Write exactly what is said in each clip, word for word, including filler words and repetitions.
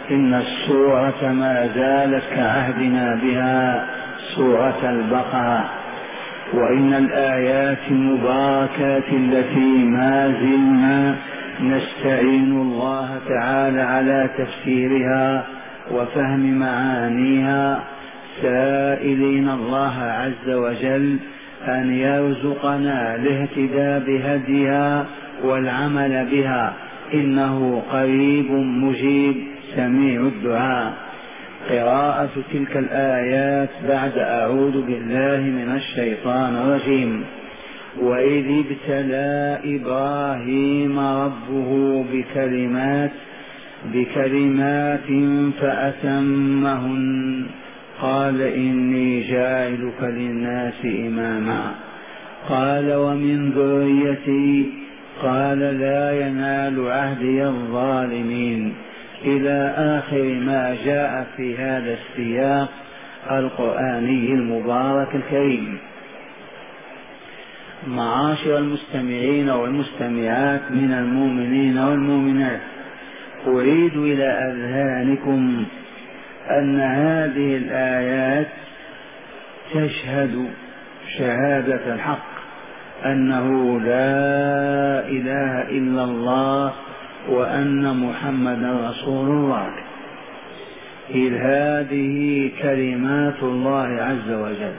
إن السورة ما زالت كعهدنا بها سورة البقرة، وإن الآيات المباركات التي ما زلنا نستعين الله تعالى على تفسيرها وفهم معانيها، سائلين الله عز وجل أن يرزقنا الاهتداء بهديها والعمل بها، إنه قريب مجيب سميع الدعاء. قراءة تلك الآيات بعد أعوذ بالله من الشيطان الرجيم. وإذ ابتلى إبراهيم ربه بكلمات بكلمات فأتمهن قال إني جاعلك للناس إماما قال ومن ذريتي قال لا ينال عهدي الظالمين، إلى آخر ما جاء في هذا السياق القرآني المبارك الكريم. معاشر المستمعين والمستمعات من المؤمنين والمؤمنات، أريد إلى أذهانكم أن هذه الآيات تشهد شهادة الحق أنه لا إله إلا الله وأن محمدا رسول الله، إذ هذه كلمات الله عز وجل.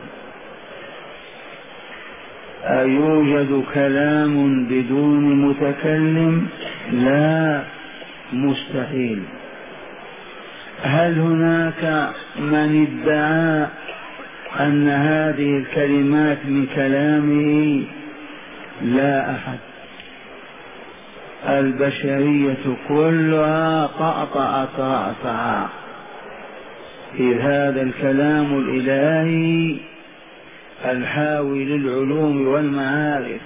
أيوجد كلام بدون متكلم؟ لا، مستحيل. هل هناك من ادعى أن هذه الكلمات من كلامه؟ لا أحد. البشرية كلها قطعت رأسها، إذ هذا الكلام الإلهي الحاوي للعلوم والمعارف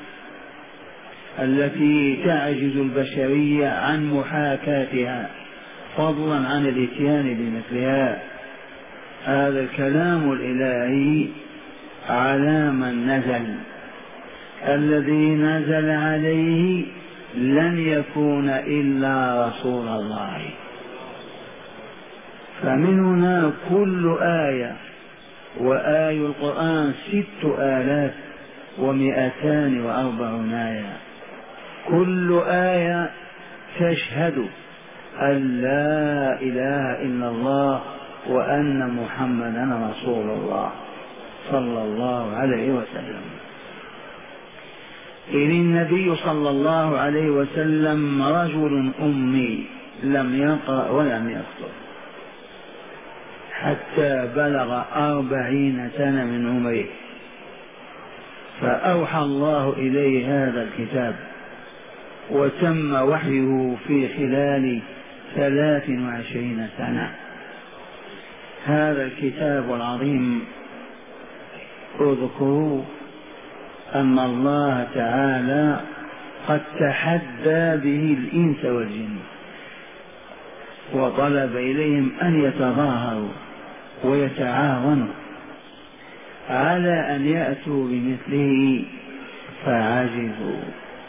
التي تعجز البشرية عن محاكاتها، فضلا عن الاتيان بمثلها. هذا الكلام الإلهي على من نزل، الذي نزل عليه لن يكون إلا رسول الله. فمن هنا كل آية، وآي القرآن ست آلاف ومئتان وأربعون آية، كل آية تشهد أن لا إله إلا الله وأن محمدا رسول الله صلى الله عليه وسلم. إذ النبي صلى الله عليه وسلم رجل أمي لم يقرأ ولم يكتب حتى بلغ أربعين سنة من عمره، فأوحى الله إليه هذا الكتاب، وتم وحيه في خلال ثلاث وعشرين سنة. هذا الكتاب العظيم اذكروا أن الله تعالى قد تحدى به الإنس والجن، وطلب إليهم أن يتظاهروا ويتعاونوا على أن يأتوا بمثله فعجزوا.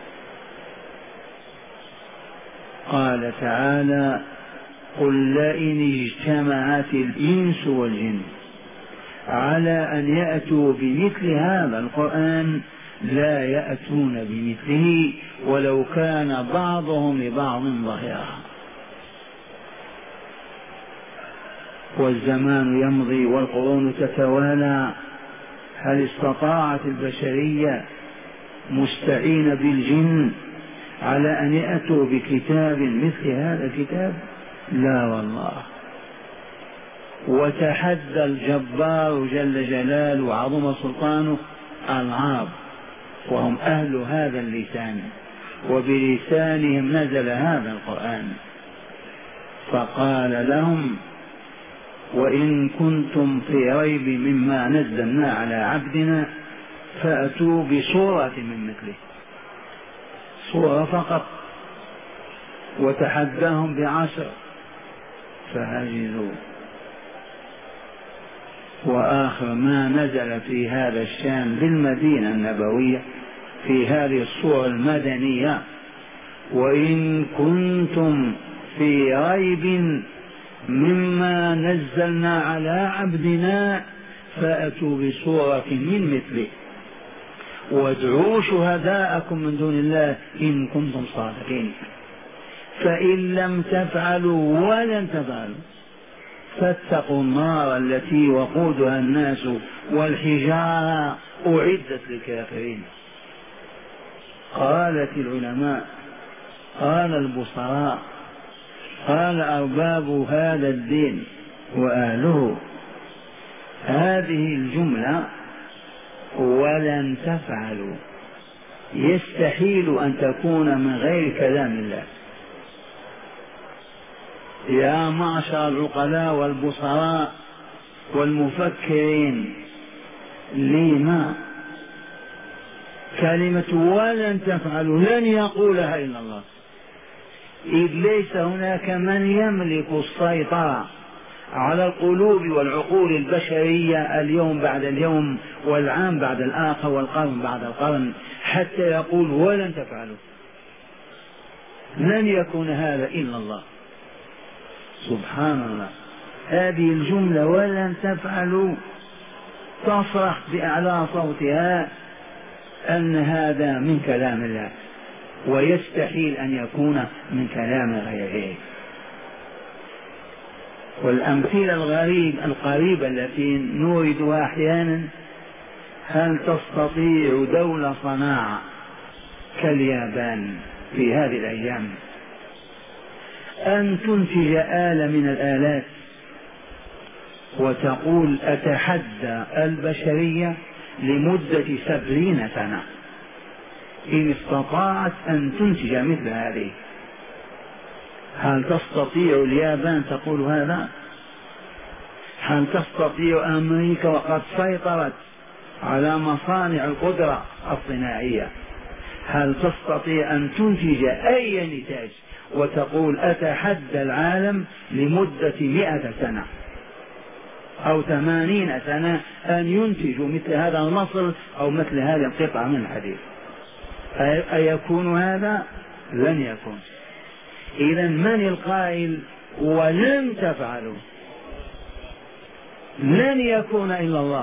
قال تعالى قل لئن اجتمعت الإنس والجن على أن يأتوا بمثل هذا القرآن لا يأتون بمثله ولو كان بعضهم لبعض ظهيرا. والزمان يمضي والقرون تتوالى، هل استطاعت البشرية مستعين بالجن على أن يأتوا بكتاب مثل هذا الكتاب؟ لا والله. وتحدى الجبار جل جلاله وعظم سلطانه العرب، وهم أهل هذا اللسان، وبلسانهم نزل هذا القرآن، فقال لهم وإن كنتم في ريب مما نزلنا على عبدنا فأتوا بصورة من مثله، صورة فقط، وتحداهم بعشر فعجزوا. وآخر ما نزل في هذا الشان بالمدينة النبوية في هذه الصورة المدنية، وإن كنتم في ريب مما نزلنا على عبدنا فأتوا بسورة من مثله وادعوا شهداءكم من دون الله إن كنتم صادقين. فإن لم تفعلوا ولن تفعلوا فاتقوا النار التي وقودها الناس والحجارة أعدت للكافرين. قالت العلماء، قال البصراء، قال أرباب هذا الدين وأهله هذه الجملة ولن تفعلوا يستحيل أن تكون من غير كلام الله. يا معشر العقلاء والبصراء والمفكرين، لما كلمة ولن تفعلوا لن يقولها إلا الله، إذ ليس هناك من يملك السيطرة على القلوب والعقول البشرية اليوم بعد اليوم والعام بعد الآخر والقرن بعد القرن حتى يقول ولن تفعلوا. لن يكون هذا إلا الله. سبحان الله. هذه الجملة ولن تفعلوا تصرخ بأعلى صوتها أن هذا من كلام الله، ويستحيل أن يكون من كلام غيره. والأمثلة الغريب القريبة التي نوردها أحيانا: هل تستطيع دولة صناعة كاليابان في هذه الأيام أن تنتج آلة من الآلات وتقول أتحدى البشرية لمدة سبعين سنة إن استطاعت أن تنتج مثل هذه؟ هل تستطيع اليابان تقول هذا؟ هل تستطيع أمريكا وقد سيطرت على مصانع القدرة الصناعية، هل تستطيع أن تنتج أي نتاج وتقول أتحدى العالم لمدة مئة سنة أو ثمانين سنة أن ينتجوا مثل هذا المصل أو مثل هذه القطعة من الحديد؟ أيكون هذا؟ لن يكون. إذا من القائل ولن تفعلوا؟ لن يكون إلا الله.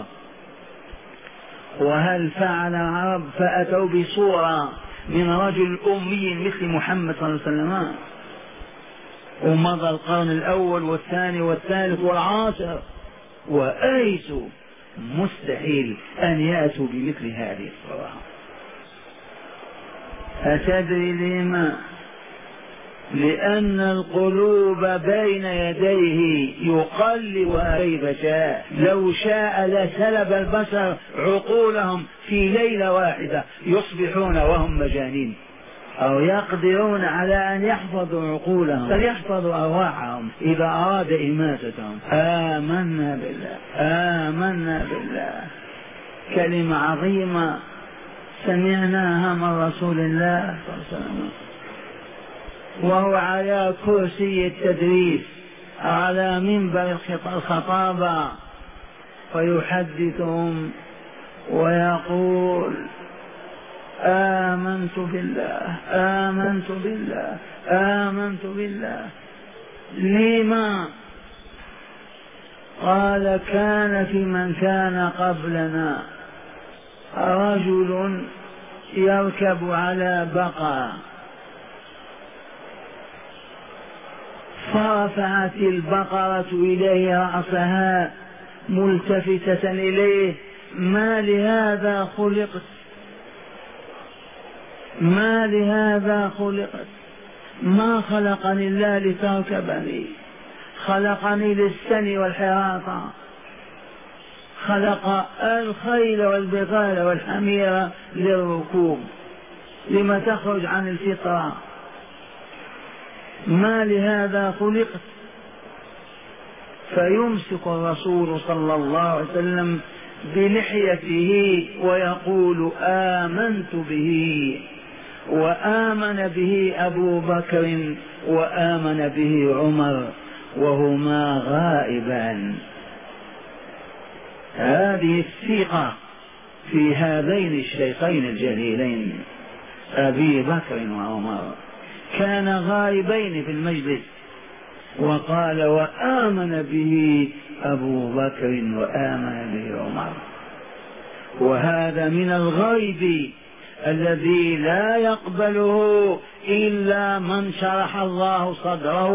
وهل فعل العرب فأتوا بصورة من رجل أمي مثل محمد صلى الله عليه وسلم، ومضى القرن الأول والثاني والثالث والعاشر وأيسوا مستحيل أن يأتوا بمثل هذه الصورة. أتدري لما؟ لأن القلوب بين يديه يقلبها كيف شاء. لو شاء لسلب البشر عقولهم في ليلة واحدة يصبحون وهم مجانين، أو يقدرون على أن يحفظوا عقولهم بل يحفظوا أرواحهم إذا أراد إماتتهم. آمنا بالله، آمنا بالله. كلمة عظيمة سمعناها من رسول الله صلى الله عليه وسلم وهو على كرسي التدريس على منبر الخطابة فيحدثهم ويقول: آمنت بالله، آمنت بالله، آمنت بالله. لما؟ قال: كان في من كان قبلنا رجل يركب على بقرة فرفعت البقرة إليه رأسها ملتفتة إليه: ما لهذا خلقت، ما لهذا خلقت، ما خلقني الله لتركبني، خلقني للسن والحراثة، خلق الخيل والبغال والحمير للركوب، لما تخرج عن الفطرة؟ ما لهذا خلقت. فيمسك الرسول صلى الله عليه وسلم بلحيته ويقول: آمنت به، وآمن به أبو بكر وآمن به عمر وهما غائبان. هذه الثقة في هذين الشيخين الجليلين أبي بكر وعمر، كان غائبين في المجلس وقال وآمن به أبو بكر وآمن به عمر. وهذا من الغيب الذي لا يقبله إلا من شرح الله صدره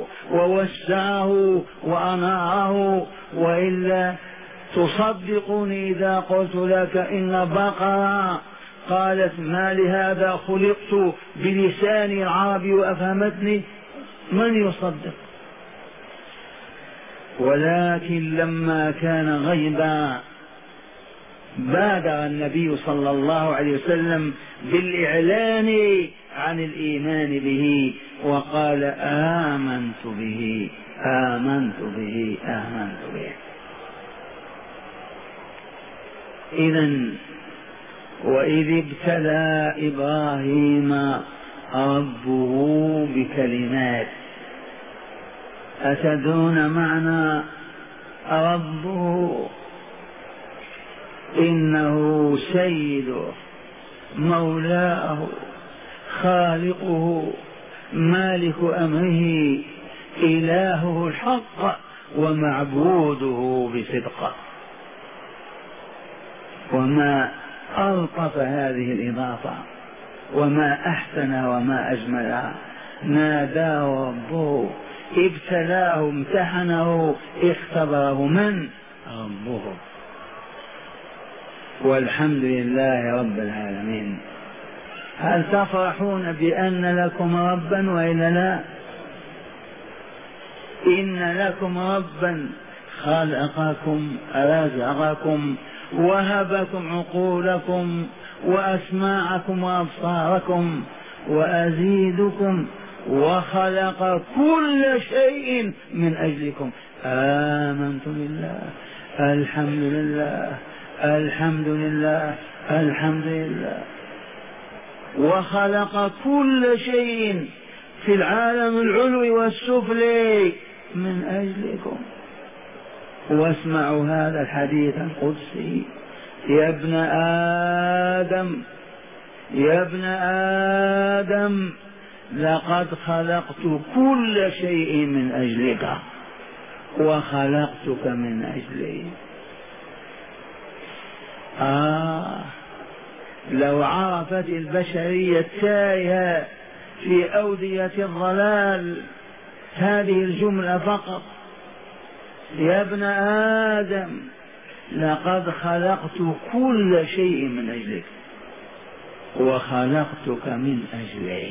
ووسعه وأناره، وإلا تصدقني إذا قلت لك إن بقرة قالت ما لهذا خلقت بلسان العربي وأفهمتني، من يصدق؟ ولكن لما كان غيبا بادر النبي صلى الله عليه وسلم بالإعلان عن الإيمان به وقال آمنت به آمنت به آمنت به. إذن وإذ ابتلى إبراهيم ربه بكلمات، أتدرون معنى ربه؟ إنه سيده مولاه خالقه مالك أمره إلهه الحق ومعبوده بصدق. وما ألطف هذه الإضافة وما أحسن وما أجملها. ناداه ربه، ابتلاه امتحنه اختبره، من؟ ربه. والحمد لله رب العالمين. هل تفرحون بأن لكم ربا وإلا لا؟ إن لكم ربا خلقكم رزقكم وهبكم عقولكم وأسماعكم وأبصاركم وأزيدكم وخلق كل شيء من أجلكم. آمنت بالله الحمد لله الحمد لله الحمد لله. وخلق كل شيء في العالم العلوي والسفلي من أجلكم. واسمعوا هذا الحديث القدسي: يا ابن آدم يا ابن آدم لقد خلقت كل شيء من أجلك وخلقتك من أجلي. آه لو عرفت البشرية التائهة في أودية الضلال هذه الجملة فقط: يا ابن آدم لقد خلقت كل شيء من أجلك وخلقتك من أجلي.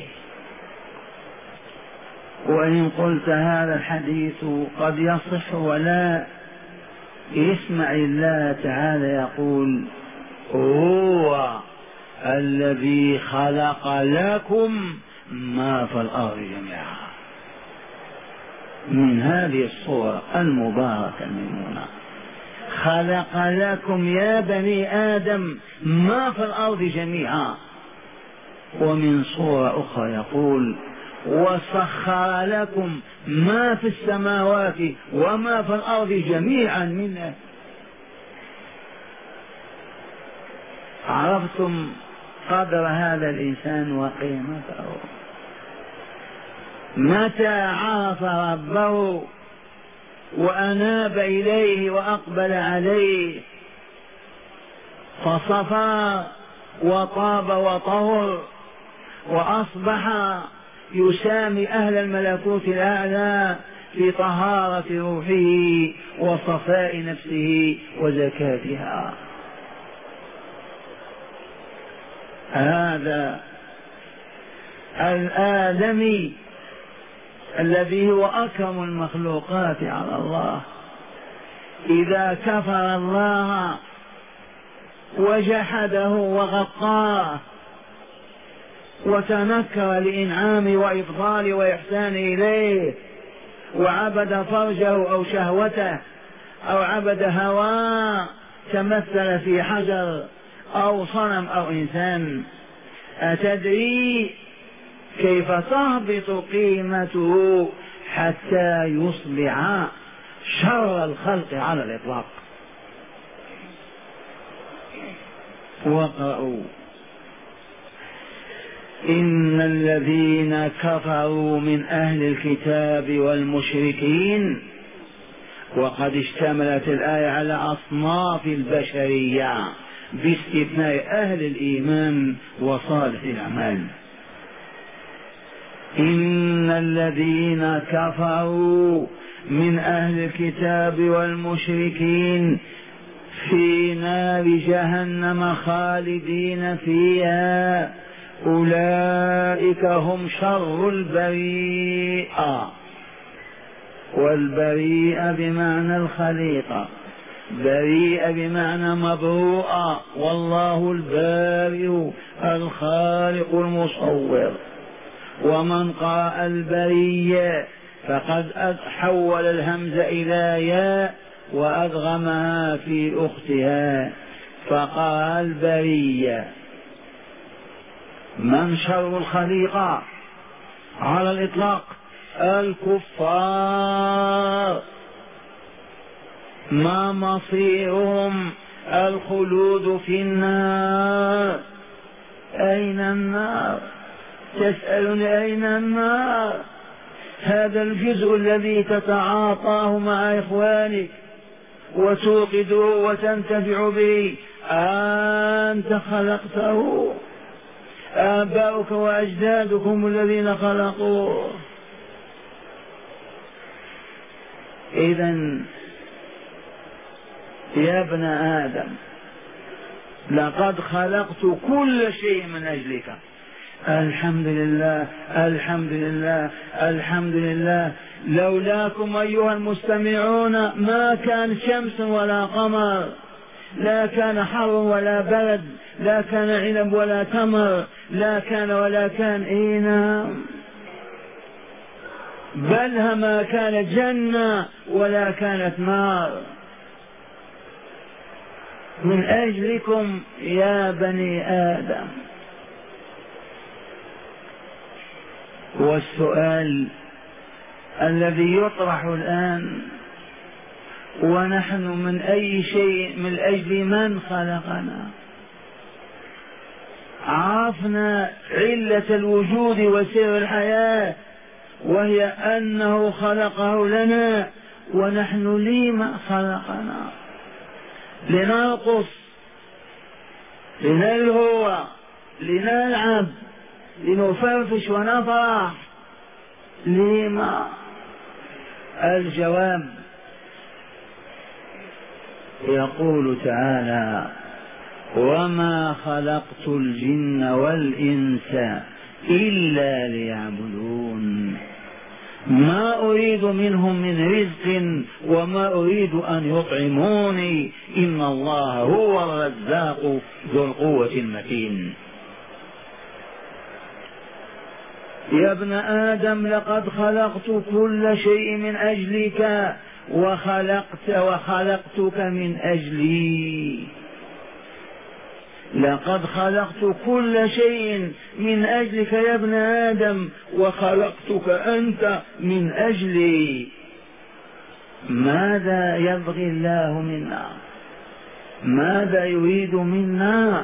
وإن قلت هذا الحديث قد يصح ولا، اسمع الله تعالى يقول: هو الذي خلق لكم ما في الأرض جميعا. من هذه الصورة المباركة الميمونة: خلق لكم يا بني آدم ما في الأرض جميعا. ومن صورة أخرى يقول: وسخر لكم ما في السماوات وما في الأرض جميعا منه. عرفتم قدر هذا الإنسان وقيمته؟ متى عرف ربه وأناب إليه وأقبل عليه فصفى وطاب وطهر وأصبح يسامي أهل الملكوت الأعلى في طهارة روحه وصفاء نفسه وزكاتها. هذا الآدمي الذي هو أكرم المخلوقات على الله إذا كفر الله وجحده وغطاه وتنكر لإنعامه وإفضاله وإحسانه إليه وعبد فرجه أو شهوته أو عبد هواه تمثل في حجر أو صنم أو إنسان، أتدري كيف تهبط قيمته حتى يصبح شر الخلق على الإطلاق؟ إن الذين كفروا من أهل الكتاب والمشركين، وقد اشتملت الآية على أصناف البشرية باستثناء أهل الإيمان وصالح الأعمال. إن الذين كفروا من أهل الكتاب والمشركين في نار جهنم خالدين فيها أولئك هم شر البريئة. والبريئة بمعنى الخليقة، بريئة بمعنى مبروءة، والله البارئ الخالق المصور. ومن قرأ البرية فقد حول الهمزة إلى ياء وأدغمها في أختها فقرأ البرية. من شر الخليقة على الإطلاق؟ الكفار. ما مصيرهم؟ الخلود في النار. أين النار؟ تسألني أين النار؟ هذا الجزء الذي تتعاطاه مع إخوانك وتوقده وتنتفع به أنت خلقته؟ آباؤك وأجدادكم الذين خلقوه. إذن يا ابن آدم لقد خلقت كل شيء من أجلك. الحمد لله الحمد لله الحمد لله. لولاكم أيها المستمعون ما كان شمس ولا قمر، لا كان حر ولا برد، لا كان عنب ولا تمر، لا كان ولا كان. إينا بل ما كانت جنة ولا كانت نار. من أجلكم يا بني آدم. والسؤال الذي يطرح الآن، ونحن من أي شيء من أجل من خلقنا؟ عرفنا علة الوجود وسر الحياة، وهي أنه خلقه لنا، ونحن لما خلقنا؟ لنرقص، لنلهو، لنلعب، لنفرفش ونفرح. لما؟ الجواب يقول تعالى: وما خلقت الجن والإنس إلا ليعبدون ما أريد منهم من رزق وما أريد أن يطعموني إن الله هو الرزاق ذو القوة المتين. يا ابن آدم لقد خلقت كل شيء من أجلك وخلقت وخلقتك من أجلي. لقد خلقت كل شيء من أجلك يا ابن آدم وخلقتك أنت من أجلي. ماذا يبغي الله منا؟ ماذا يريد منا؟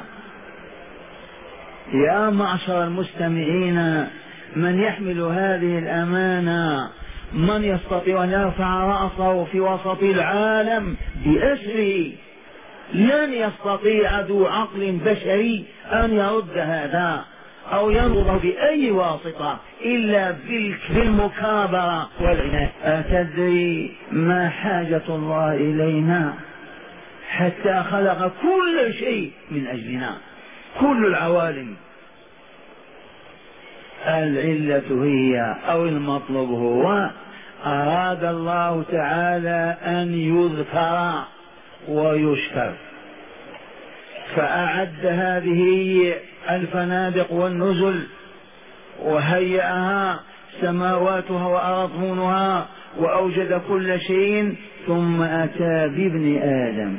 يا معشر المستمعين، من يحمل هذه الأمانة؟ من يستطيع أن يرفع رأسه في وسط العالم بأسره؟ لن يستطيع ذو عقل بشري أن يرد هذا أو ينظر بأي واسطة إلا بالمكابرة والعناد. أتدري ما حاجة الله إلينا حتى خلق كل شيء من أجلنا، كل العوالم؟ العلة هي أو المطلوب هو أراد الله تعالى أن يذكر ويشكر، فأعد هذه الفنادق والنزل وهيئها سماواتها وأرضونها وأوجد كل شيء، ثم أتى بابن آدم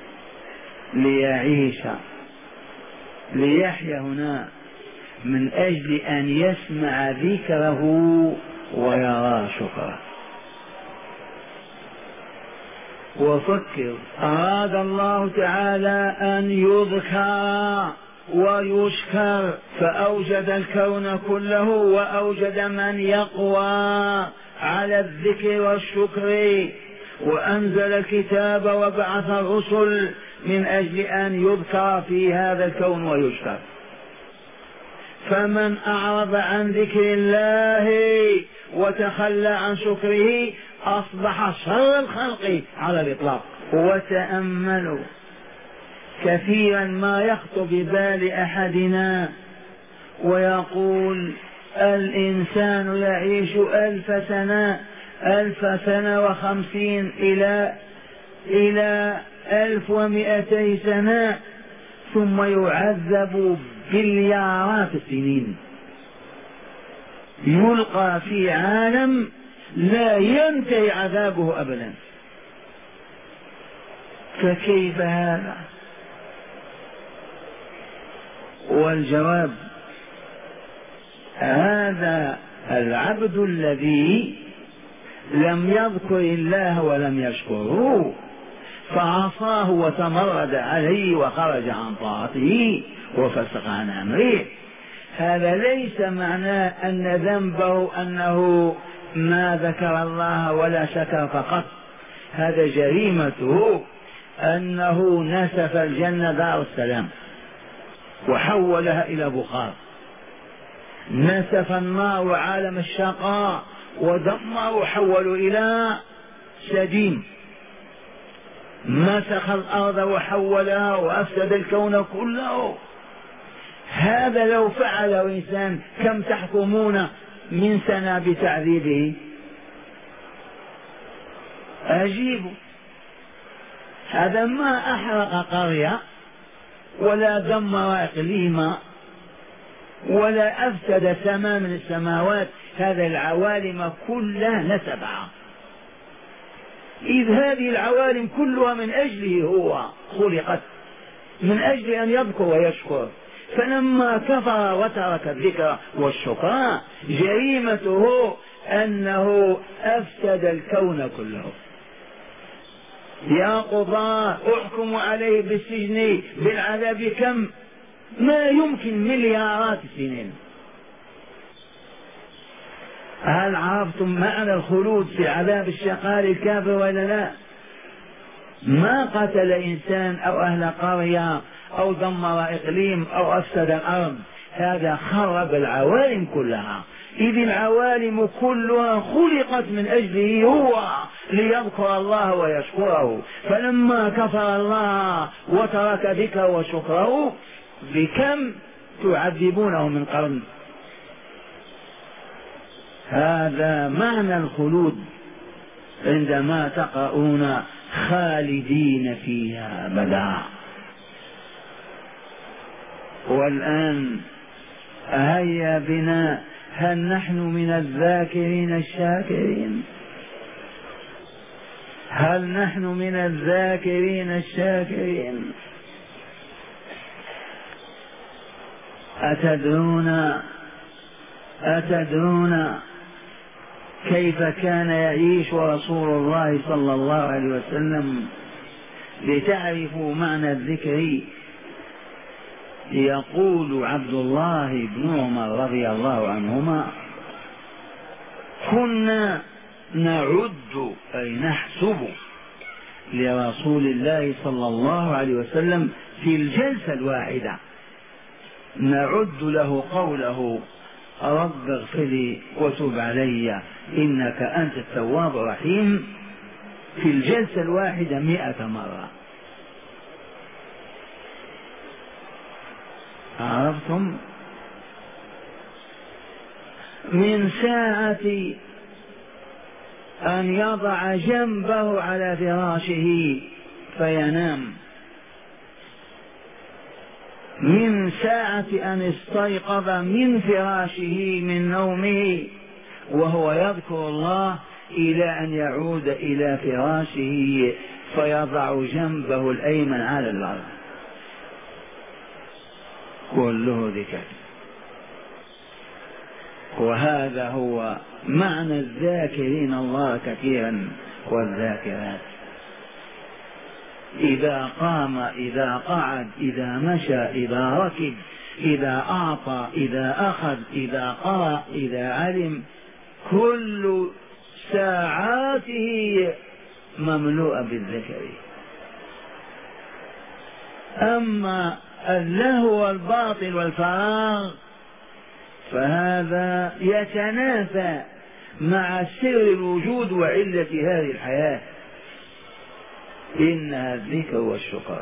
ليعيش ليحيا هنا من أجل أن يسمع ذكره ويرى شكره. وفكر، أراد الله تعالى أن يذكر ويشكر، فأوجد الكون كله وأوجد من يقوى على الذكر والشكر، وأنزل الكتاب وبعث الرسل من أجل أن يذكر في هذا الكون ويشكر. فمن أعرض عن ذكر الله وتخلى عن شكره أصبح شر الخلق على الإطلاق. وتأملوا كثيرا ما يخطر ببال أحدنا ويقول الإنسان يعيش ألف سنة ألف سنة وخمسين إلى إلى ألف ومئتي سنة ثم يعذب بليارات السنين، يلقى في عالم لا ينتهي عذابه أبدا. فكيف هذا؟ والجواب هذا العبد الذي لم يذكر الله ولم يشكره فعصاه وتمرد عليه وخرج عن طاعته وفسق عن أمره، هذا ليس معناه أن ذنبه أنه ما ذكر الله ولا شكر فقط، هذا جريمته أنه نسف الجنة دار السلام وحولها إلى بخار، نسف النار عالم الشقاء ودمر وحولوا إلى سديم، مسخ الأرض وحولها وأفسد الكون كله. هذا لو فعله إنسان كم تحكمون من سنة بتعذيبه؟ أجيبوا، هذا ما أحرق قرية ولا دمر إقليما ولا أفسد سماء من السماوات، هذا العوالم كلها نسبها، إذ هذه العوالم كلها من أجله هو خلقت، من أجل أن يذكر ويشكر. فلما كفر وترك الذكر والشكر جريمته أنه أفسد الكون كله. يا قضاة احكموا عليه بالسجن بالعذاب كم؟ ما يمكن مليارات السنين. هل عرفتم معنى الخلود في عذاب الشقاء الكافر ولا لا؟ ما قتل إنسان أو أهل قرية أو دمر إقليم أو أفسد الأرض، هذا خرب العوالم كلها، إذ العوالم كلها خلقت من أجله هو ليذكر الله ويشكره. فلما كفر الله وترك ذكره وشكره بكم تعذبونه من قرن؟ هذا معنى الخلود عندما تقرؤون خالدين فيها أبدا. والآن هيا بنا، هل نحن من الذاكرين الشاكرين؟ هل نحن من الذاكرين الشاكرين؟ أتدرون أتدرون كيف كان يعيش رسول الله صلى الله عليه وسلم؟ لتعرفوا معنى الذكر، يقول عبد الله بن عمر رضي الله عنهما: كنا نعد أي نحسب لرسول الله صلى الله عليه وسلم في الجلسة الواحدة، نعد له قوله: رب اغفر لي وتب علي إنك أنت التواب الرحيم، في الجلسة الواحدة مئة مرة. عرفتم؟ من ساعة أن يضع جنبه على فراشه فينام، من ساعة أن استيقظ من فراشه من نومه وهو يذكر الله إلى أن يعود إلى فراشه فيضع جنبه الأيمن على الأرض، كله ذكر. وهذا هو معنى الذاكرين الله كثيرا والذاكرات. إذا قام، إذا قعد، إذا مشى، إذا ركب، إذا أعطى، إذا أخذ، إذا قرأ، إذا علم، كل ساعاته مملوءة بالذكر. أما اللهو والباطل والفراغ فهذا يتنافى مع سر الوجود وعلة هذه الحياة، إنها الذكر والشكر.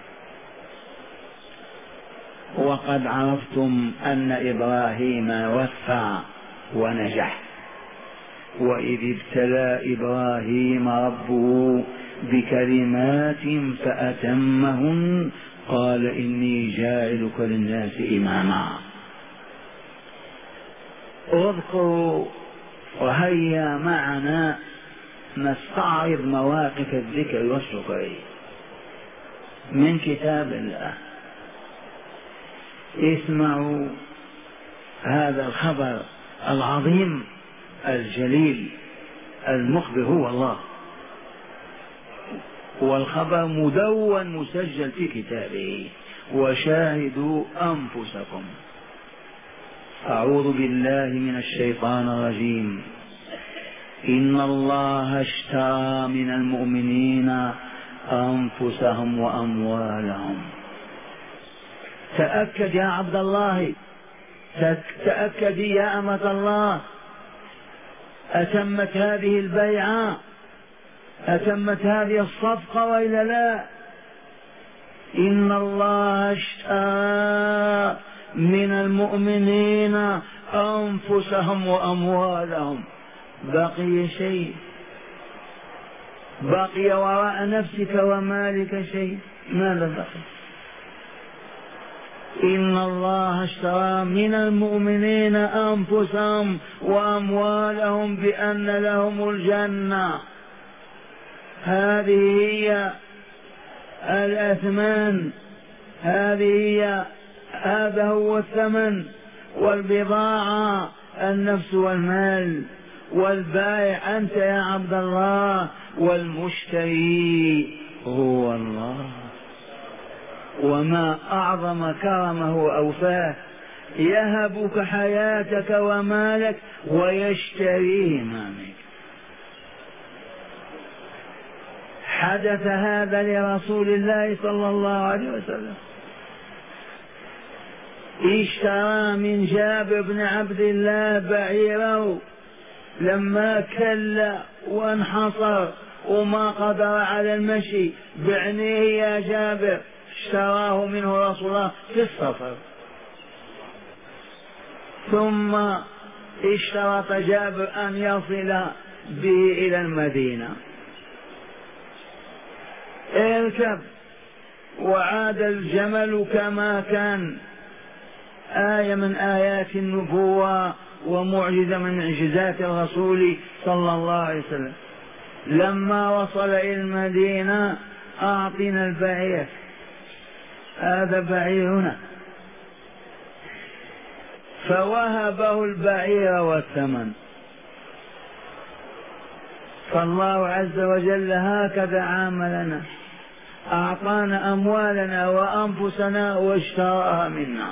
وقد عرفتم أن إبراهيم وفى ونجح، وإذ ابتلى إبراهيم ربه بكلمات فأتمهن قال إني جاعلك للناس إماما. اذكروا وهيا معنا نستعرض مواقف الذكر والشكر من كتاب الله. اسمعوا هذا الخبر العظيم الجليل. المخبر هو الله، والخبر مدون مسجل في كتابه. وشاهدوا أنفسكم. أعوذ بالله من الشيطان الرجيم. إن الله اشترى من المؤمنين أنفسهم وأموالهم. تأكد يا عبد الله، تأكدي يا أمة الله، أتمت هذه البيعة؟ أتمت هذه الصفقة وإلا لا؟ إن الله اشترى من المؤمنين أنفسهم وأموالهم. بقي شيء؟ بقي وراء نفسك ومالك شيء؟ ماذا بقي؟ إن الله اشترى من المؤمنين أنفسهم وأموالهم بأن لهم الجنة. هذه هي الأثمان، هذه هي هذا هو الثمن. والبضاعة النفس والمال، والبائع أنت يا عبد الله، والمشتري هو الله. وما أعظم كرمه وأوفاه، يهبك حياتك ومالك ويشتريه منك. حدث هذا لرسول الله صلى الله عليه وسلم. اشترى من جابر بن عبد الله بعيره لما كل وانحصر وما قدر على المشي بعنيه يا جابر، اشتراه منه رسول الله في السفر. ثم اشترط جابر أن يصل به إلى المدينة. اركب، وعاد الجمل كما كان. آية من آيات النبوة ومعجزة من معجزات الرسول صلى الله عليه وسلم. لما وصل إلى المدينة أعطنا البعير، هذا بعيرنا، فوهبه البعير والثمن. فالله عز وجل هكذا عاملنا، أعطانا أموالنا وأنفسنا واشتراها منا.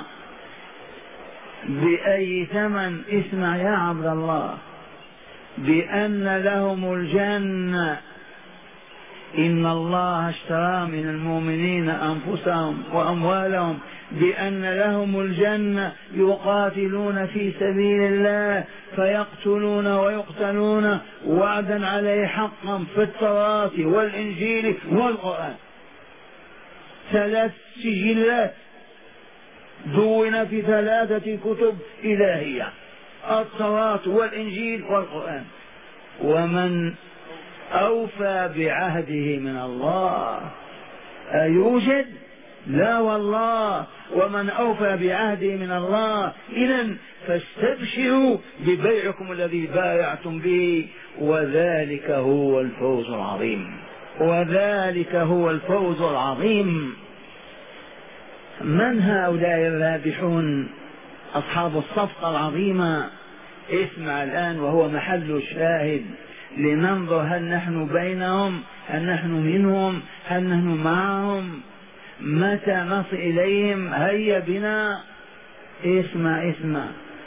بأي ثمن؟ اسمع يا عبد الله، بأن لهم الجنة. إن الله اشترى من المؤمنين أنفسهم وأموالهم بأن لهم الجنة، يقاتلون في سبيل الله فيقتلون ويقتلون وعدا عليه حقا في التوراة والإنجيل والقرآن. ثلاث سجلات دون في ثلاثة كتب إلهية، التوراة والإنجيل والقرآن. ومن أوفى بعهده من الله أيوجد؟ لا والله. ومن أوفى بعهده من الله. إذن فاستبشروا ببيعكم الذي بايعتم به، وذلك هو الفوز العظيم، وذلك هو الفوز العظيم. من هؤلاء الرابحون أصحاب الصفقة العظيمة؟ اسمع الآن وهو محل الشاهد. لننظر هل نحن بينهم، هل نحن منهم، هل نحن معهم. متى نصل إليهم؟ هيا بنا. اسمع اسمع: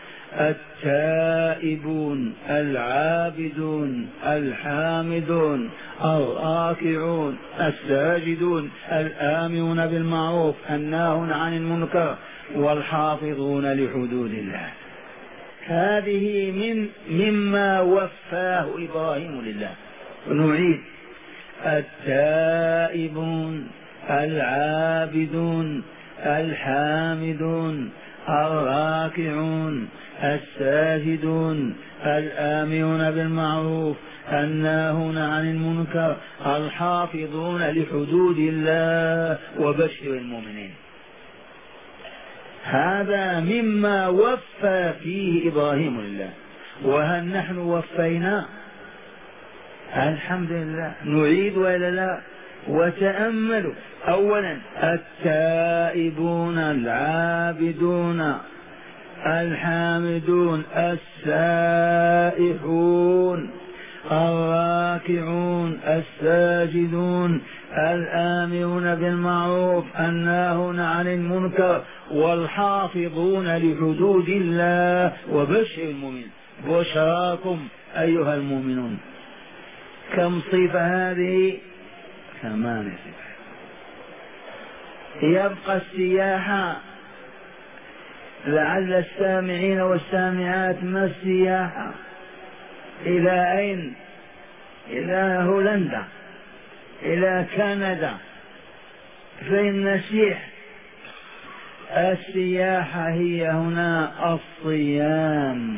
التائبون العابدون الحامدون الراكعون الساجدون الآمرون بالمعروف الناهون عن المنكر والحافظون لحدود الله. هذه من مما وفاه إبراهيم لله. نعيد: التائبون العابدون الحامدون الراكعون الساجدون الآمرون بالمعروف الناهون عن المنكر الحافظون لحدود الله وبشر المؤمنين. هذا مما وفى فيه إبراهيم لله. وهل نحن وفينا؟ الحمد لله. نعيد ولا لا؟ وتأملوا: أولا التائبون العابدون الحامدون السائحون الراكعون الساجدون الآمرون بالمعروف الناهون عن المنكر والحافظون لحدود الله وبشر المؤمنين. بشراكم أيها المؤمنون. كم صفة هذه؟ ثمان صفات. يبقى السياحة. لعل السامعين والسامعات: ما السياحة؟ إلى أين؟ إلى هولندا، إلى كندا، فين نسيح؟ السياحة هي هنا الصيام،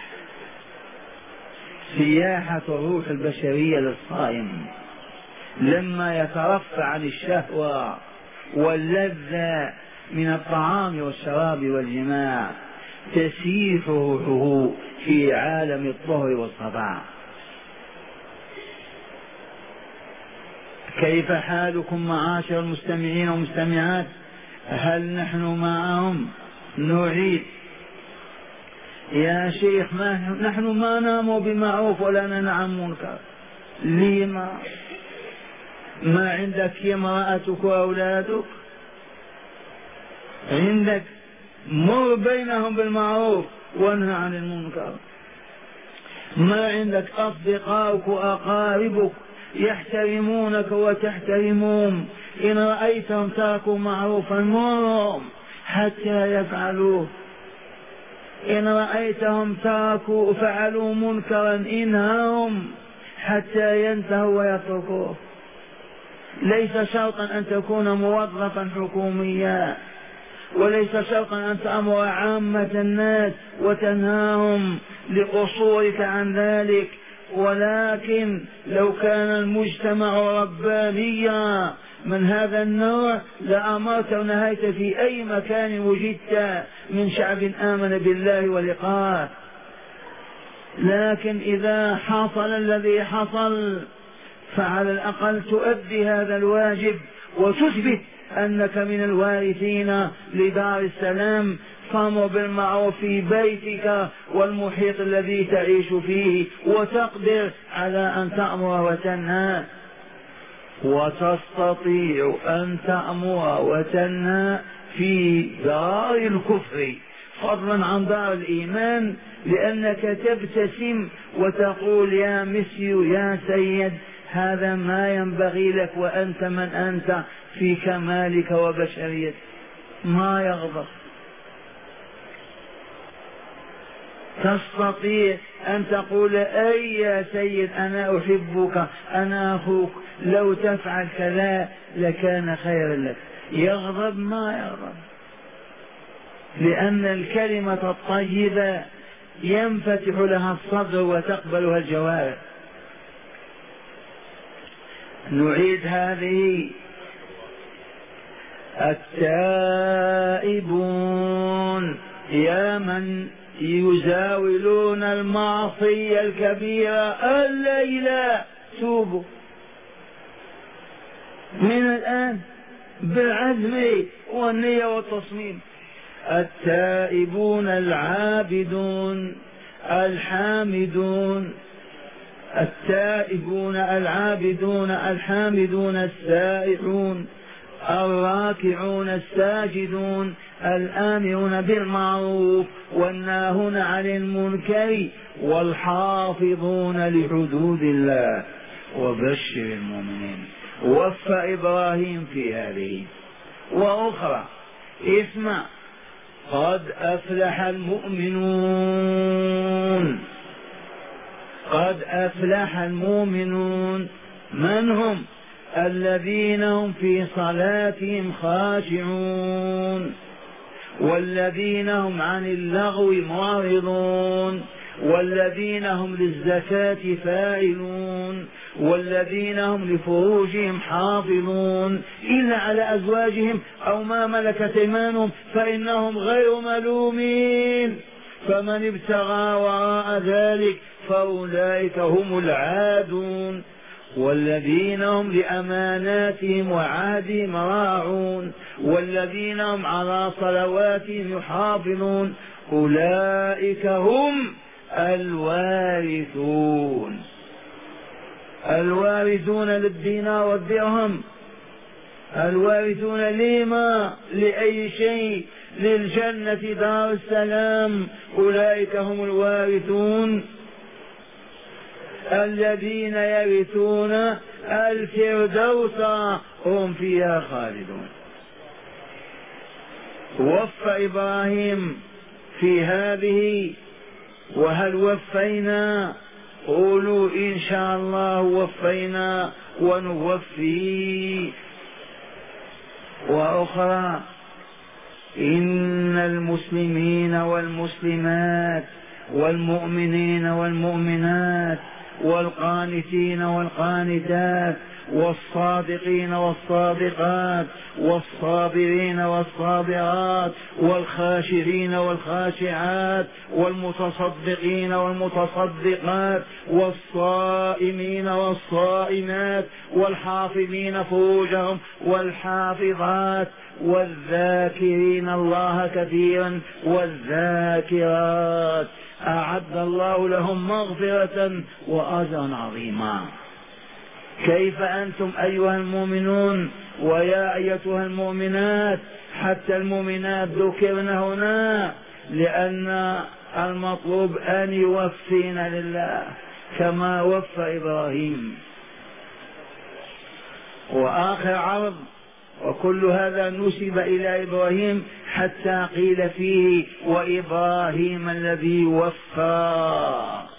سياحة الروح البشرية للصائم لما يترفع عن الشهوة واللذة من الطعام والشراب والجماع تسيح روحه في عالم الطهر والصفاء. كيف حالكم معاشر المستمعين والمستمعات؟ هل نحن معهم؟ نعيد: يا شيخ ما نحن ما نام بمعروف ولا ننهى عن منكر. لما؟ ما عندك امرأتك وأولادك؟ عندك، مر بينهم بالمعروف وانهى عن المنكر. ما عندك أصدقائك وأقاربك يحترمونك وتحترمهم، إن رأيتهم تركوا معروفا مرهم حتى يفعلوه، إن رأيتهم تركوا فعلوا منكرا إنهاهم حتى ينتهوا ويتركوه. ليس شرطا أن تكون موظفا حكوميا، وليس شرطا أن تأمر عامة الناس وتنهاهم لقصورك عن ذلك، ولكن لو كان المجتمع ربانيا من هذا النوع لأمرت ونهيت في أي مكان وجدت من شعب آمن بالله ولقاه. لكن إذا حصل الذي حصل فعلى الأقل تؤدي هذا الواجب وتثبت أنك من الوارثين لدار السلام. فامر بالمعروف في بيتك والمحيط الذي تعيش فيه، وتقدر على أن تأمر وتنهى، وتستطيع أن تأمر وتنهى في دار الكفر فضلا عن دار الإيمان، لأنك تبتسم وتقول: يا مسيو يا سيد، هذا ما ينبغي لك وأنت من أنت في كمالك وبشريتك. ما يغضب. تستطيع أن تقول: أي يا سيد أنا أحبك، أنا أخوك، لو تفعل كذا لكان خيرا لك. يغضب؟ ما يغضب، لأن الكلمة الطيبة ينفتح لها الصدر وتقبلها الجوارح. نعيد هذه: التائبون يا من يزاولون المعصية الكبيرة الليلة توبوا من الآن بالعزم والنية والتصميم. التائبون العابدون الحامدون التائبون العابدون الحامدون السائحون الراكعون الساجدون الآمرون بالمعروف والناهون عن المنكر والحافظون لحدود الله وبشر المؤمنين. وفى إبراهيم في هذه وأخرى. اسمع: قد أفلح المؤمنون. قد أفلح المؤمنون. من هم؟ الذين هم في صلاتهم خاشعون، والذين هم عن اللغو معرضون، والذين هم للزكاة فاعلون، والذين هم لفروجهم حافظون إلا على أزواجهم أو ما ملكت أيمانهم فإنهم غير ملومين. فمن ابتغى وراء ذلك فأولئك هم العادون. والذين هم لأماناتهم وعهدهم راعون، والذين هم على صلواتهم يحافظون، أولئك هم الوارثون. الوارثون للدينار والدرهم. الوارثون لما؟ لأي شيء؟ للجنة دار السلام. أولئك هم الوارثون الذين يرثون الفردوس هم فيها خالدون. وفى إبراهيم في هذه. وهل وفينا؟ قولوا إن شاء الله وفينا ونوفي. وأخرى: إن المسلمين والمسلمات والمؤمنين والمؤمنات والقانتين والقانتات والصادقين والصادقات والصابرين والصابرات والخاشعين والخاشعات والمتصدقين والمتصدقات والصائمين والصائمات والحافظين فروجهم والحافظات والذاكرين الله كثيرا والذاكرات أعد الله لهم مغفرة وأجرا عظيما. كيف أنتم أيها المؤمنون ويا أيتها المؤمنات؟ حتى المؤمنات ذكرن هنا لأن المطلوب أن يوفين لله كما وفى إبراهيم. وآخر عرض، وكل هذا نسب إلى إبراهيم حتى قيل فيه: وإبراهيم الذي وفى.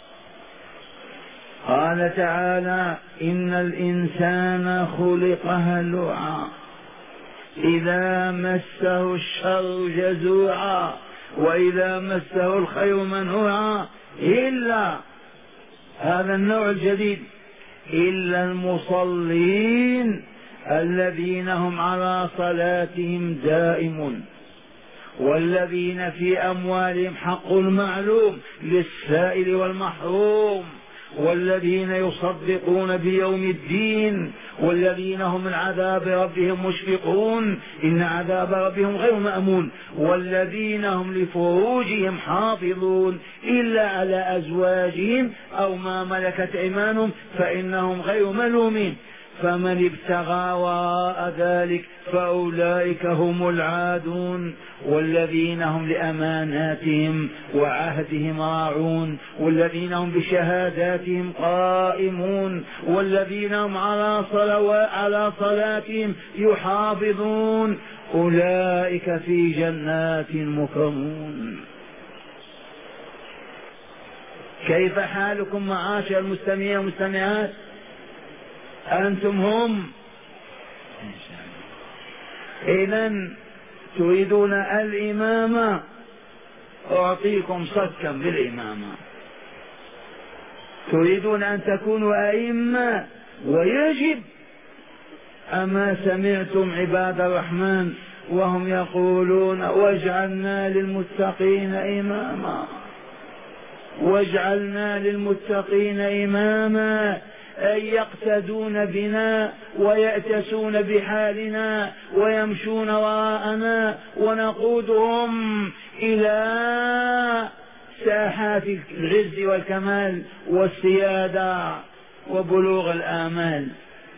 قال تعالى: إن الإنسان خلق هلوعا إذا مسه الشر جزوعا وإذا مسه الخير منوعا إلا هذا النوع الجديد، إلا المصلين الذين هم على صلاتهم دائمون، والذين في أموالهم حق معلوم للسائل والمحروم، والذين يصدقون بيوم الدين، والذين هم من عذاب ربهم مشفقون إن عذاب ربهم غير مأمون، والذين هم لفروجهم حافظون إلا على أزواجهم أو ما ملكت أيمانهم فإنهم غير ملومين. فمن ابتغى وراء ذلك فأولئك هم العادون. والذين هم لأماناتهم وعهدهم راعون، والذين هم بشهاداتهم قائمون، والذين هم على صلوات على صلاتهم يحافظون، أولئك في جنات مكرمون. كيف حالكم معاشر المستمعين والمستمعات؟ أنتم هم. إذن تريدون الإمامة، أعطيكم صكا بالإمامة. تريدون أن تكونوا أئمة، ويجب. أما سمعتم عباد الرحمن وهم يقولون: واجعلنا للمتقين إماما، واجعلنا للمتقين إماما، أن يقتدون بنا ويأتسون بحالنا ويمشون وراءنا ونقودهم إلى ساحات العز والكمال والسيادة وبلوغ الآمال.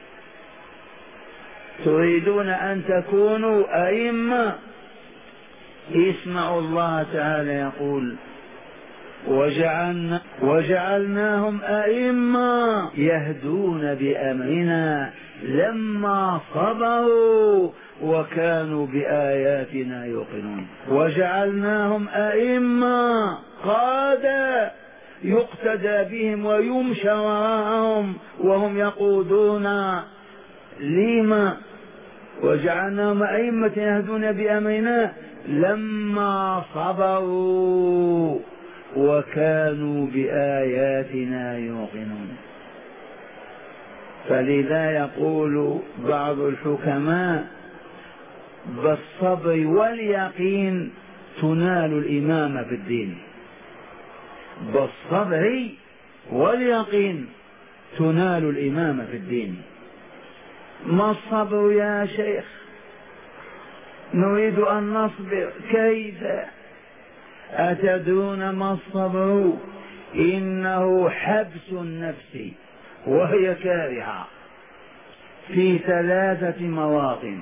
تريدون أن تكونوا أئمة؟ اسمعوا الله تعالى يقول: وجعلنا وجعلناهم أئمة يهدون بأمرنا لما صبروا وكانوا بآياتنا يوقنون. وجعلناهم أئمة قادة يقتدى بهم ويمشى وراءهم وهم يقودون. لما وجعلناهم أئمة يهدون بأمرنا لما صبروا وكانوا بآياتنا يوقنون. فلذا يقول بعض الحكماء: بالصبر واليقين تنال الإمامة في الدين. بالصبر واليقين تنال الإمامة في الدين. ما الصبر يا شيخ؟ نريد أن نصبر، كيف؟ أتدرون ما الصبر؟ إنه حبس النفس وهي كارهة في ثلاثة مواطن.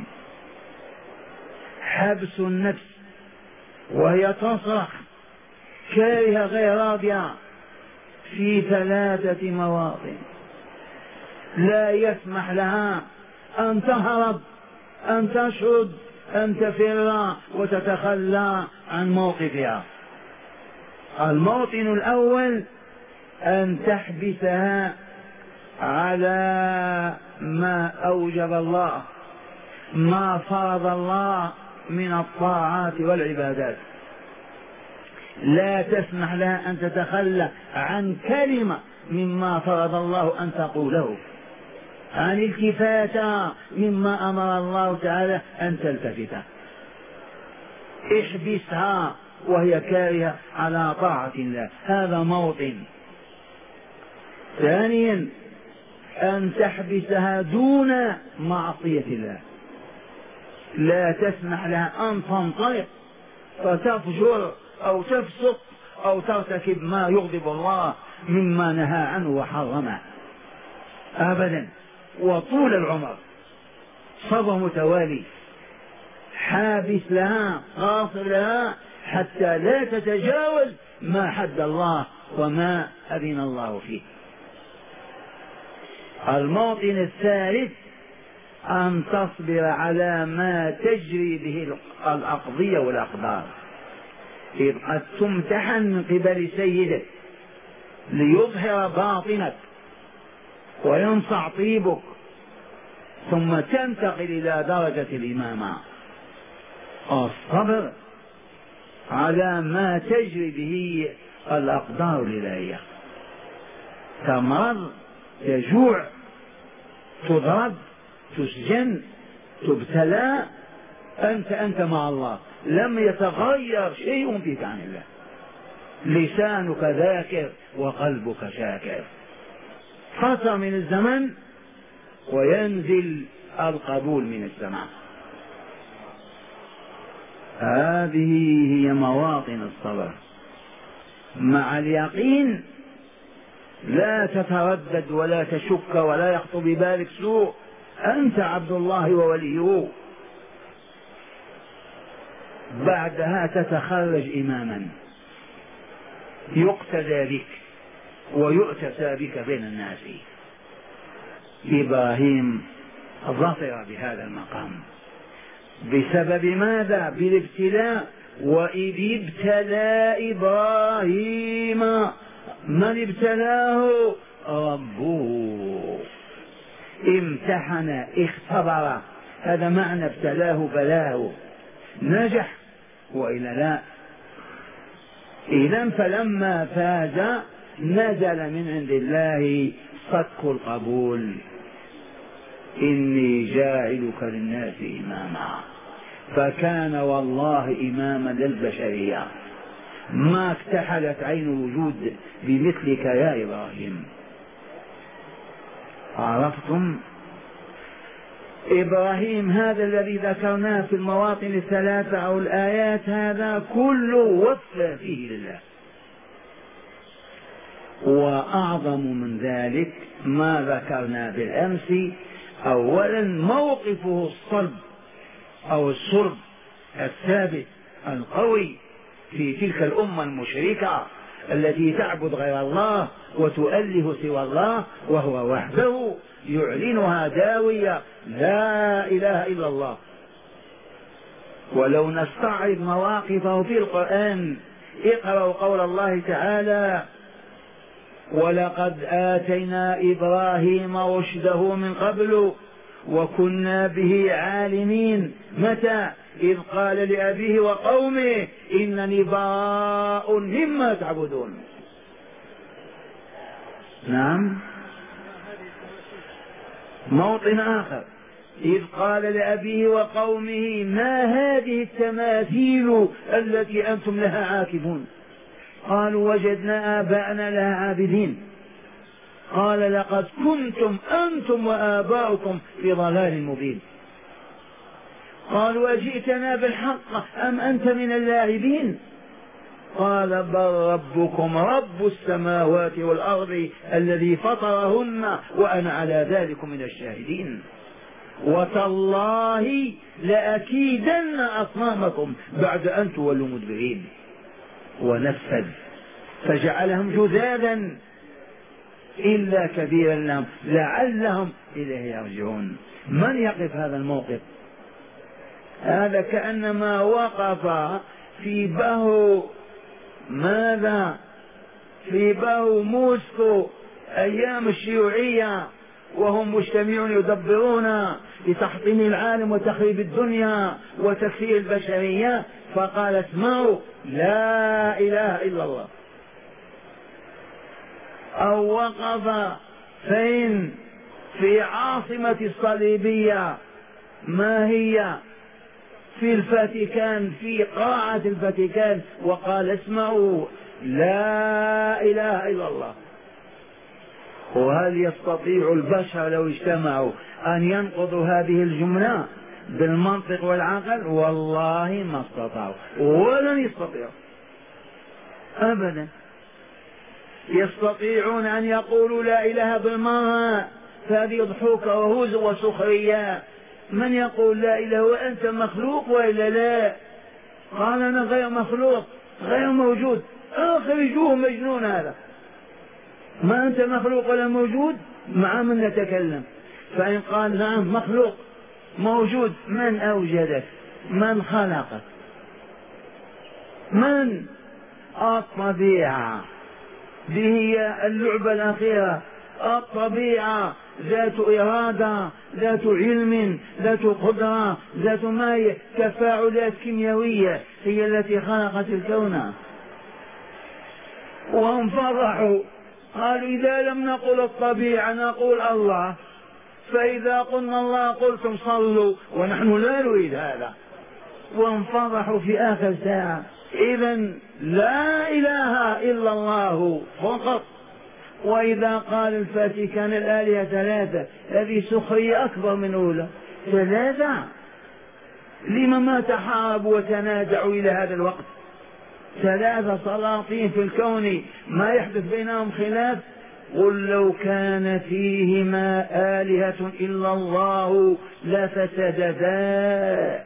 حبس النفس وهي تصرخ كارهة غير راضية في ثلاثة مواطن، لا يسمح لها أن تهرب، أن تشرد، أن تفر وتتخلى عن موقفها. الموطن الأول أن تحبسها على ما أوجب الله، ما فرض الله من الطاعات والعبادات، لا تسمح لها أن تتخلى عن كلمة مما فرض الله أن تقوله، عن التفاتة مما أمر الله تعالى أن تلتفت. احبسها وهي كارهة على طاعة الله، هذا موطن. ثانيا أن تحبسها دون معصية الله، لا تسمح لها أن تنطلق فتفجر أو تفسق أو ترتكب ما يغضب الله مما نهى عنه وحرمه أبدا. وطول العمر صبر متوالي، حابس لها، قاصر لها، حتى لا تتجاوز ما حد الله وما أذن الله فيه. الموطن الثالث أن تصبر على ما تجري به الأقضية والأقدار. إذ قد تمتحن من قبل سيدك ليظهر باطنك وينصع طيبك، ثم تنتقل إلى درجة الإمامة. الصبر على ما تجري به الأقدار الإلهية. تمرض، تجوع، تضرب، تسجن، تبتلى، أنت أنت مع الله، لم يتغير شيء فيك عن الله. لسانك ذاكر وقلبك شاكر. فترة من الزمن وينزل القبول من السماء. هذه هي مواطن الصبر. مع اليقين لا تتردد ولا تشك ولا يخطر ببالك سوء، أنت عبد الله ووليه. بعدها تتخرج إماما يقتدى بك ويؤتسى بك بين الناس. إبراهيم ظفر بهذا المقام بسبب ماذا؟ بالابتلاء. وإذ ابتلى إبراهيم، من ابتلاه؟ ربه. امتحن، اختبر، هذا معنى ابتلاه بلاه. نجح وإلا لا؟ إذن فلما فاز نزل من عند الله صك القبول: إني جاعلك للناس إماما. فكان والله إماما للبشرية، ما اكتحلت عين الوجود بمثلك يا إبراهيم. عرفتم؟ إبراهيم هذا الذي ذكرناه في المواطن الثلاثة أو الآيات، هذا كله وفى فيه لله. وأعظم من ذلك ما ذكرنا بالأمس. أولا موقفه الصلب أو الصلب الثابت القوي في تلك الأمة المشركة التي تعبد غير الله وتؤله سوى الله، وهو وحده يعلنها داوية لا إله إلا الله. ولو نستعرض مواقفه في القرآن، اقرأوا قول الله تعالى: ولقد آتينا إبراهيم رشده من قبل وكنا به عالمين. متى؟ إذ قال لأبيه وقومه إنني براء مما تعبدون. نعم. موطن آخر: إذ قال لأبيه وقومه ما هذه التماثيل التي أنتم لها عاكفون؟ قالوا وجدنا آباءنا لها عابدين. قال لقد كنتم أنتم وآباؤكم في ضلال مبين. قالوا أجئتنا بالحق أم أنت من اللاعبين؟ قال بل ربكم رب السماوات والأرض الذي فطرهن وأنا على ذلك من الشاهدين. وتالله لأكيدن أصنامكم بعد أن تولوا مدبرين. ونفذ فجعلهم جذاذا إلا كبيرا لهم لعلهم إليه يرجعون. من يقف هذا الموقف؟ هذا كأنما وقف في بهو ماذا؟ في بهو موسكو أيام الشيوعية، وهم مجتمعون يدبرون لتحطيم العالم وتخريب الدنيا وتكفير البشرية، فقال اسمعوا لا إله إلا الله. أو وقف فين؟ في عاصمة الصليبية، ما هي؟ في الفاتيكان، في قاعة الفاتيكان، وقال اسمعوا لا إله إلا الله. وهل يستطيع البشر لو اجتمعوا أن ينقضوا هذه الجملة بالمنطق والعقل؟ والله ما استطاعوا ولن يستطيعوا أبدا. يستطيعون أن يقولوا لا إله بالمرة، فهذه ضحوك وهزء وسخرية. من يقول لا إله وأنت مخلوق وإلا لا؟ قال أنا غير مخلوق غير موجود. أخرجوه مجنون هذا. ما أنت مخلوق ولا موجود، مع من نتكلم؟ فإن قال نعم مخلوق موجود، من أوجدك؟ من خلقك؟ من؟ الطبيعة. به اللعبة الأخيرة. الطبيعة ذات إرادة، ذات علم، ذات قدرة، ذات ما تفاعلات كيميائية، هي التي خلقت الكون. وهم فرحوا قالوا إذا لم نقل الطبيعة نقول الله، فإذا قلنا الله قلتم صلوا، ونحن لا نريد هذا. وهم فرحوا في آخر ساعة. إذن لا إله إلا الله فقط. وإذا قال الفاتيكان الآلهة ثلاثة، هذه سخرية أكبر من أولى. ثلاثة؟ لما ما تحاربوا وتنازعوا إلى هذا الوقت؟ ثلاثة سلاطين في الكون ما يحدث بينهم خلاف. قل لو كان فيهما آلهة إلا الله لفسدتا.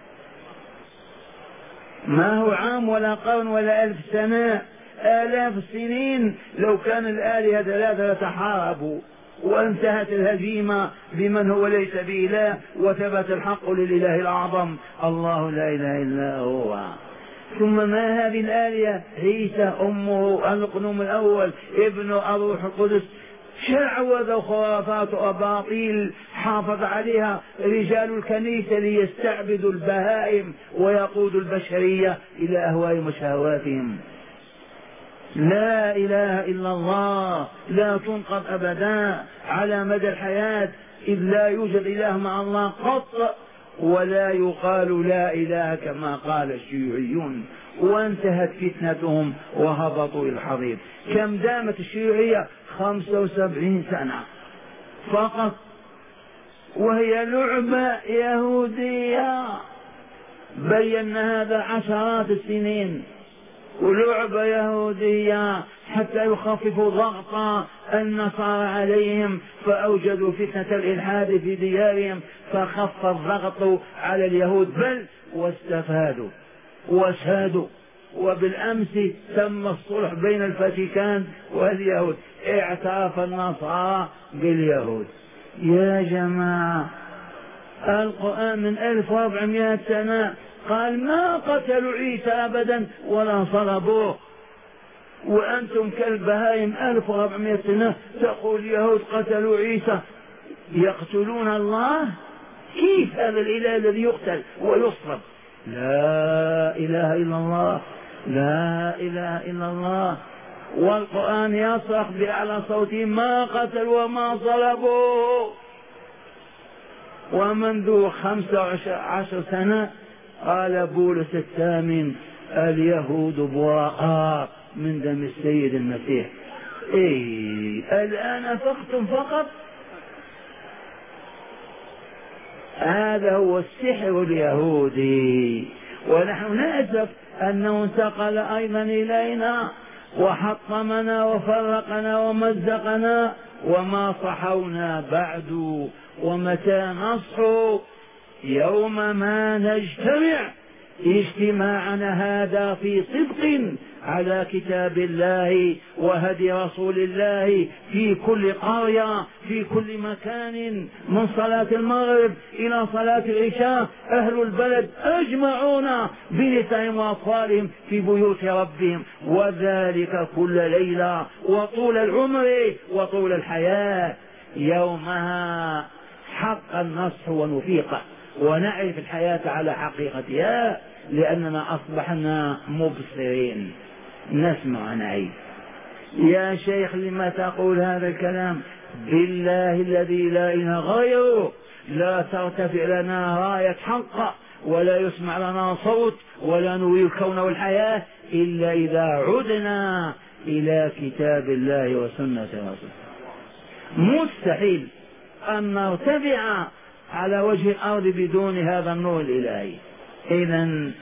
ما هو عام ولا قرن ولا ألف سنة، آلاف السنين. لو كان الآلهة ثلاثة لتحاربوا وانتهت الهزيمة بمن هو ليس بإله، وثبت الحق للإله الأعظم الله لا إله إلا هو. ثم ما هذه الآلهة؟ عيسى أمه القنوم الأول ابن الروح القدس. شعوذة وخرافات وأباطيل حافظ عليها رجال الكنيسة ليستعبدوا البهائم ويقودوا البشرية إلى أهواء وشهواتهم. لا إله إلا الله لا تنقض أبدا على مدى الحياة، إذ لا يوجد إله مع الله قط، ولا يقال لا إله كما قال الشيوعيون. وانتهت فتنتهم وهبطوا إلى الحضيض. كم دامت الشيوعية؟ خمسة وسبعين سنة فقط، وهي لعبة يهودية. بينا هذا عشرات السنين، ولعبة يهودية حتى يخففوا ضغط النصارى عليهم، فأوجدوا فتنة الإلحاد في ديارهم فخف الضغط على اليهود، بل واستفادوا وسادوا. وبالأمس تم الصلح بين الفاتيكان واليهود، اعترف النصارى باليهود. يا جماعة القرآن من ألف وأربعمائة سنة قال ما قتلوا عيسى أبدا ولا صلبوه، وأنتم كالبهائم ألف وأربعمائة سنة تقول اليهود قتلوا عيسى. يقتلون الله؟ كيف هذا الإله الذي يقتل ويصلب؟ لا إله إلا الله، لا إله إلا الله. والقرآن يصرخ بأعلى صوته ما قتلوا وما صلبوا. ومنذ خمسة عشر سنة قال بولس الثامن اليهود براء من دم السيد المسيح. إيه الآن فقتم فقط. هذا هو السحر اليهودي. ونحن نأسف أنه انتقل أيضا إلينا وحطمنا وفرقنا ومزقنا وما صحونا بعد. ومتى نصحو؟ يوم ما نجتمع اجتماعنا هذا في صدق على كتاب الله وهدي رسول الله في كل قرية في كل مكان، من صلاة المغرب إلى صلاة العشاء أهل البلد أجمعون بنسائهم وأطفالهم في بيوت ربهم، وذلك كل ليلة وطول العمر وطول الحياة. يومها حق النصح ونفيقه ونعرف الحياة على حقيقتها، لأننا أصبحنا مبصرين نسمع نعيش. يا شيخ لما تقول هذا الكلام؟ بالله الذي لا إله غيره لا ترتفع لنا راية حق ولا يسمع لنا صوت ولا نري الكون والحياة إلا إذا عدنا إلى كتاب الله وسنة رسوله. مستحيل أن نرتفع على وجه الأرض بدون هذا النور الإلهي. إذن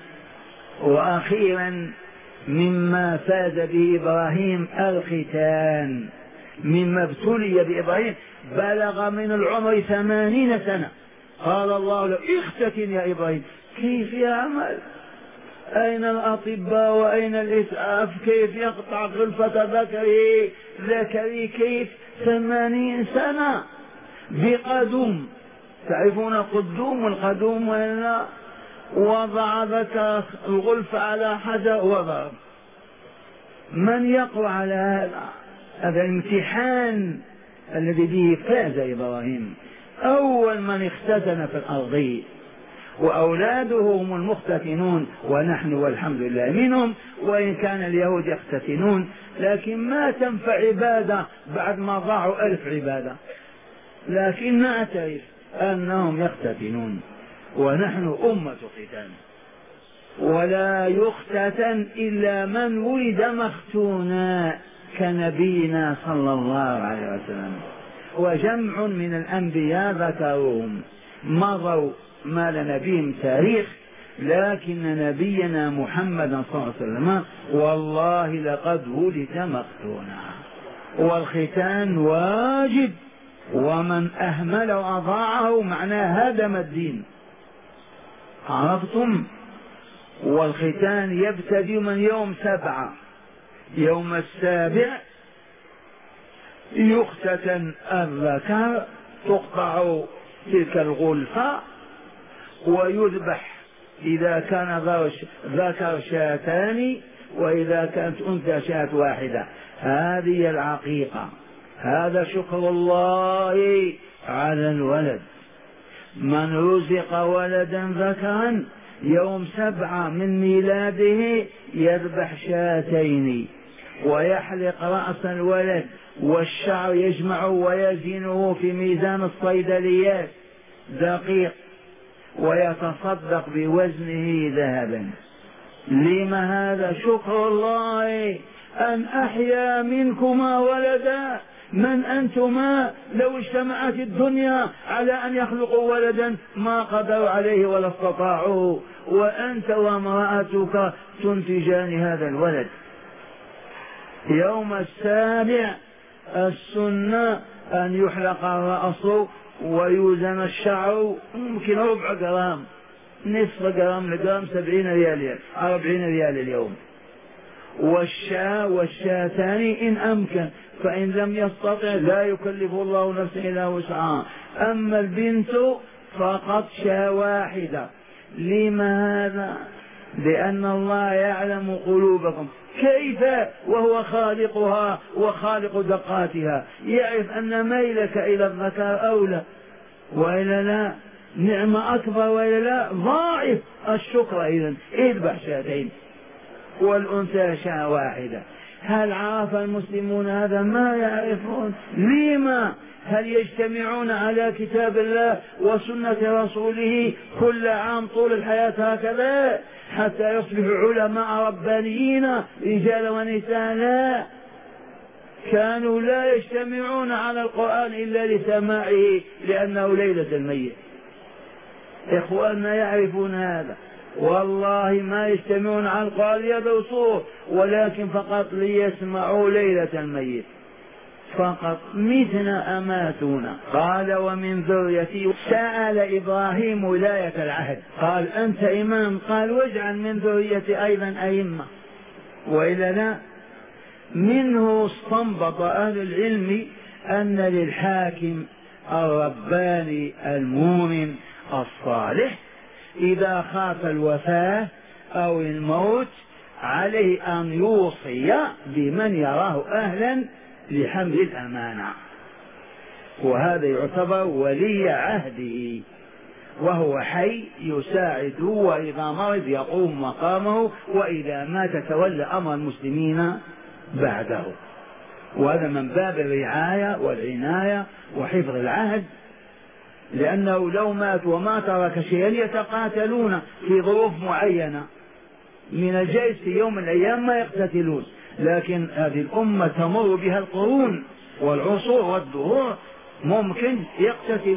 وأخيرا مما فاز به إبراهيم الختان، مما ابتلي بإبراهيم بلغ من العمر ثمانين سنة. قال الله له اختتن يا إبراهيم. كيف يعمل؟ أين الأطباء وأين الإسعاف؟ كيف يقطع غلفة ذكره ذكري؟ كيف؟ ثمانين سنة بقدوم. تعرفون القدوم والقدوم؟ وإلا وضع ذكر الغلف على حجر وضرب. من يقوى على هذا؟ هذا الامتحان الذي به فاز إبراهيم. أول من اختتن في الأرض، وأولاده هم المختتنون، ونحن والحمد لله منهم، وإن كان اليهود يختتنون لكن ما تنفع عبادة بعد ما ضاعوا ألف عبادة، لكن نعترف أنهم يختتنون ونحن أمة ختان. ولا يختتن إلا من ولد مختونا كنبينا صلى الله عليه وسلم. وجمع من الأنبياء ذكروهم مضوا ما لنبيهم تاريخ، لكن نبينا محمد صلى الله عليه وسلم والله لقد ولد مختونا. والختان واجب، ومن أهمل وأضاعه معناه هدم الدين. عرفتم؟ والختان يبتدئ من يوم سبعة. يوم السابع يختتن الذكر، تقطع تلك الغلفة ويذبح إذا كان ذكر شاتان، وإذا كانت أنثى شاة واحدة. هذه العقيقة، هذا شكر الله على الولد. من رزق ولدا ذكرا يوم سبعة من ميلاده يذبح شاتين ويحلق رأس الولد والشعر يجمعه ويزنه في ميزان الصيدليات دقيق ويتصدق بوزنه ذهبا. لما هذا؟ شكر الله أن أحيا منكما ولدا. من أنتما؟ لو اجتمعت الدنيا على أن يخلقوا ولدا ما قدروا عليه ولا استطاعوا، وأنت وامرأتك تنتجان هذا الولد. يوم السابع السنة أن يحلق الرأس ويوزن الشعر، ممكن ربع جرام، نصف جرام لجرام، سبعين ريال، أربعين ريال اليوم. والشاة والشاتان إن أمكن، فإن لم يستطع لا يكلف الله نفسا إلا وسعها. أما البنت فقط شاة واحدة. لما هذا؟ لأن الله يعلم قلوبكم، كيف وهو خالقها وخالق دقاتها، يعرف أن ميلك إلى الذكر أولى وإلا لا، نعمة أكبر وإلا لا، ضاعف الشكر. إذن اذبح شاتين والأنثى شاة واحدة. هل عرف المسلمون هذا؟ ما يعرفون. لما؟ هل يجتمعون على كتاب الله وسنة رسوله كل عام طول الحياة هكذا حتى يصبحوا علماء ربانيين رجال ونساء؟ لا، كانوا لا يجتمعون على القرآن إلا لسماعه لأنه ليلة الميت. إخواننا يعرفون هذا، والله ما يجتمعون على القرآن يدرسوه، ولكن فقط ليسمعوا ليلة الميت فقط. مثلنا أماتونا. قال ومن ذريتي. سأل إبراهيم ولاية العهد، قال أنت إمام؟ قال واجعل من ذريتي أيضا أئمة. وإلا لا، منه استنبط أهل العلم أن للحاكم الرباني المؤمن الصالح إذا خاف الوفاة أو الموت عليه أن يوصي بمن يراه أهلا لحمل الأمانة، وهذا يعتبر ولي عهده، وهو حي يساعده، وإذا مرض يقوم مقامه، وإذا مات تولى أمر المسلمين بعده. وهذا من باب الرعاية والعناية وحفظ العهد، لأنه لو مات وما ترك شيئا يتقاتلون في ظروف معينة، من الجائز في يوم من الأيام ما يقتتلون، لكن هذه الأمة تمر بها القرون والعصور والدهور، ممكن يقتتل